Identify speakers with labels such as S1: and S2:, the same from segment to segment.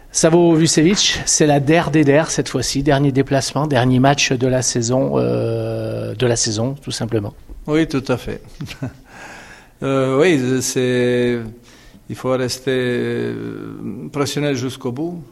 S1: Savo Vucevic, c'est la der des der cette fois-ci, dernier déplacement, dernier match de la saison tout simplement.
S2: Oui, tout à fait. Oui, il faut rester professionnel jusqu'au bout,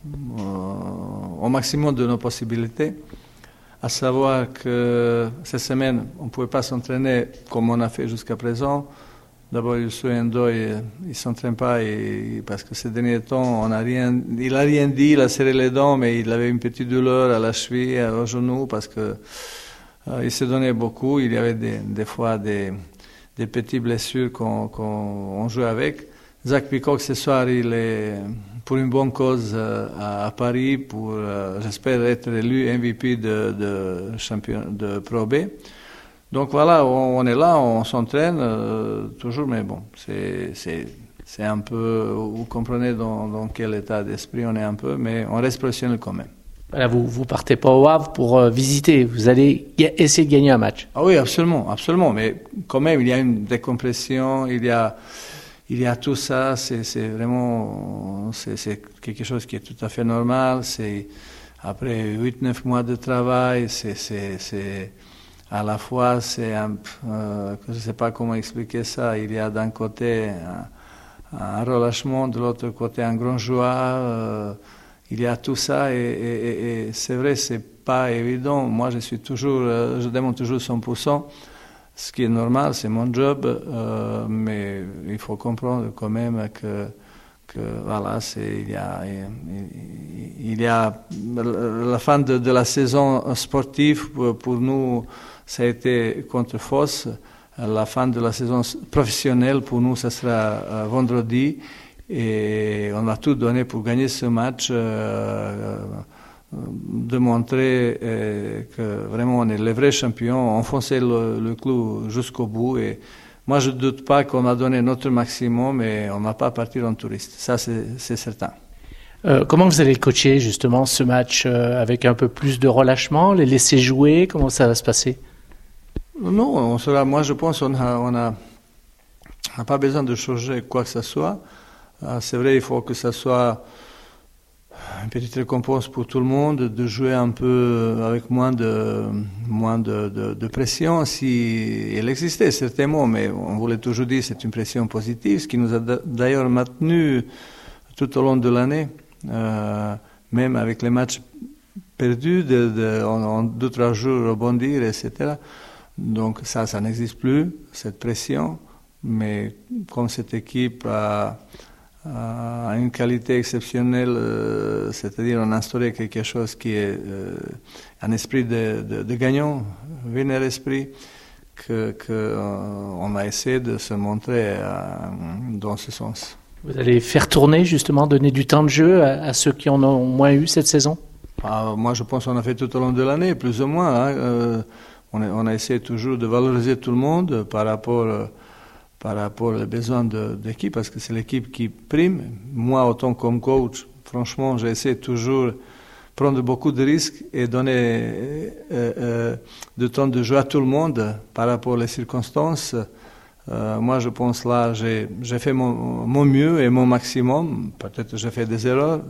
S2: au maximum de nos possibilités. À savoir que cette semaine, on ne pouvait pas s'entraîner comme on a fait jusqu'à présent. D'abord, il ne s'entraîne pas parce que ces derniers temps, il n'a rien dit, il a serré les dents, mais il avait une petite douleur à la cheville, au genou, parce que il se donnait beaucoup. Il y avait des fois des petites blessures qu'on jouait avec. Zach Peacock, ce soir, il est pour une bonne cause à Paris, pour, j'espère, être élu MVP de champion de Pro B. Donc voilà, on est là, on s'entraîne toujours, mais bon, c'est un peu, vous comprenez dans quel état d'esprit on est un peu, mais on reste professionnel quand même.
S1: Voilà, vous partez pas au Havre pour visiter, vous allez essayer de gagner un match.
S2: Ah oui, absolument, mais quand même, il y a une décompression, il y a tout ça, c'est vraiment, c'est quelque chose qui est tout à fait normal, c'est après 8-9 mois de travail, c'est à la fois, je ne sais pas comment expliquer ça, il y a d'un côté un relâchement, de l'autre côté un grand joie, il y a tout ça et c'est vrai, c'est pas évident. Moi, je demande toujours 100%, ce qui est normal, c'est mon job, mais il faut comprendre quand même que voilà, il y a la fin de la saison sportive pour nous. Ça a été contre Foss. La fin de la saison professionnelle, pour nous, ça sera vendredi. Et on a tout donné pour gagner ce match, de montrer que vraiment on est les vrais champions, enfoncer le clou jusqu'au bout. Et moi, je ne doute pas qu'on a donné notre maximum, mais on ne va pas partir en touriste. Ça, c'est certain.
S1: Comment vous allez coacher justement ce match avec un peu plus de relâchement, les laisser jouer? Comment ça va se passer?
S2: Non, moi je pense qu'on n'a pas besoin de changer quoi que ce soit. C'est vrai, il faut que ça soit une petite récompense pour tout le monde, de jouer un peu avec moins de pression, si elle existait certainement, mais on voulait toujours dire que c'est une pression positive, ce qui nous a d'ailleurs maintenu tout au long de l'année, même avec les matchs perdus, en 2-3 jours rebondir, etc. Donc ça n'existe plus, cette pression, mais comme cette équipe a une qualité exceptionnelle, c'est-à-dire on a instauré quelque chose qui est un esprit de gagnant, winner esprit, qu'on a essayé de se montrer dans ce sens.
S1: Vous allez faire tourner justement, donner du temps de jeu à ceux qui en ont moins eu cette saison?
S2: Moi je pense qu'on a fait tout au long de l'année, plus ou moins. On a essayé toujours de valoriser tout le monde par rapport aux besoins de l'équipe, parce que c'est l'équipe qui prime. Moi, autant comme coach, franchement, j'ai essayé toujours de prendre beaucoup de risques et donner du temps de jeu à tout le monde par rapport aux circonstances. Moi, je pense là, j'ai fait mon mieux et mon maximum. Peut-être que j'ai fait des erreurs,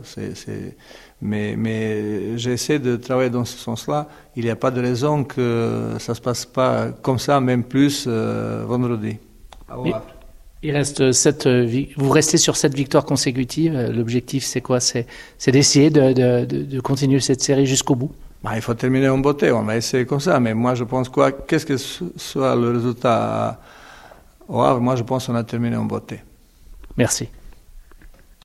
S2: mais j'essaie de travailler dans ce sens-là. Il n'y a pas de raison que ça ne se passe pas comme ça, même plus vendredi.
S1: Il reste vous restez sur 7 victoires consécutives. L'objectif, c'est quoi? C'est d'essayer de continuer cette série jusqu'au bout?
S2: Il faut terminer en beauté, on va essayer comme ça. Mais moi, je pense qu'est-ce que soit le résultat au Havre, moi, je pense qu'on a terminé en beauté.
S1: Merci.